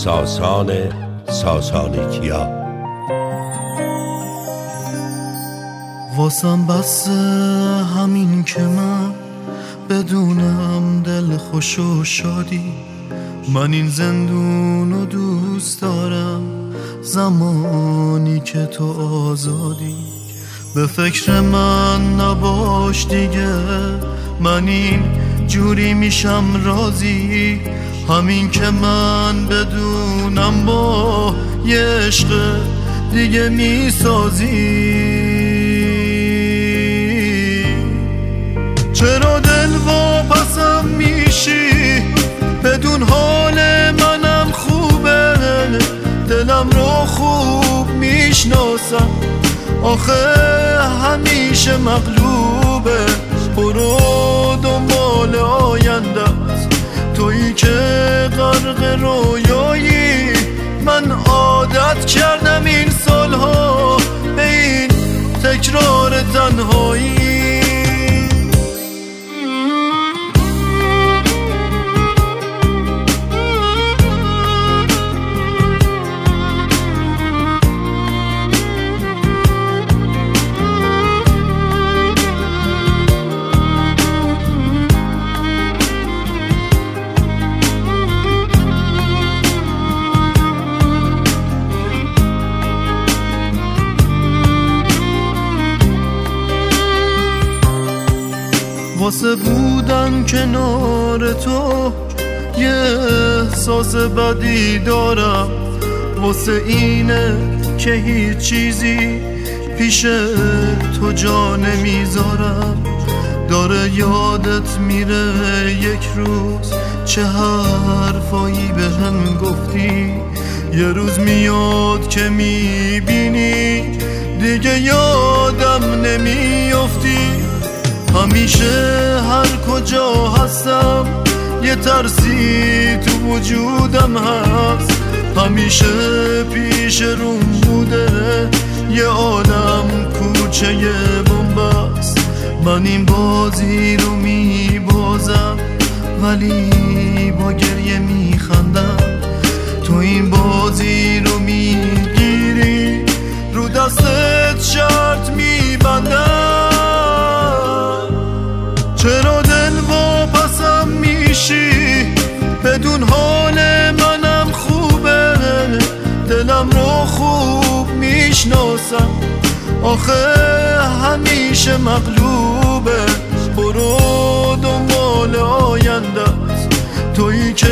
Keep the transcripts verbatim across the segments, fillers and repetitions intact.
ساسان ساسانیکیا. واسم بس همین که من بدونم دل خوش و شادی، من این زندونو دوست دارم زمانی که تو آزادی. به فکر من نباش دیگه، من این جوری میشم راضی، همین که من بدونم با یه عشق دیگه میسازی. چرا دل واپسم میشی بدون حال منم خوبه، دلم رو خوب میشناسم آخه همیشه مغلوبه. برو دنبال آیندت، تویی که غرق رویایی، من عادت کردم این سالها به این تکرار تنهایی. واسه بودن کنار تو یه احساس بدی دارم، واسه اینه که هیچ چیزی پیش تو جا نمیذارم. داره یادت میره یک روز چه حرفایی به هم گفتی، یه روز میاد که میبینی دیگه یادم نمیافتی. همیشه هر کجا هستم یه ترسی تو وجودم هست، همیشه پیش روم بوده یه عالم کوچه بنبست. من این بازی رو میبازم ولی با گریه میخندم، تو این بازی رو میگیری رو دستت شرط میبندم. چرا دل واپسم میشی بدون حال منم خوبه، دلم رو خوب میشناسم آخه همیشه مغلوبه. برو دنبال آیندت، تویی که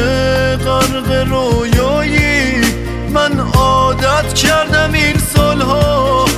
غرق رویایی، من عادت کردم این سالها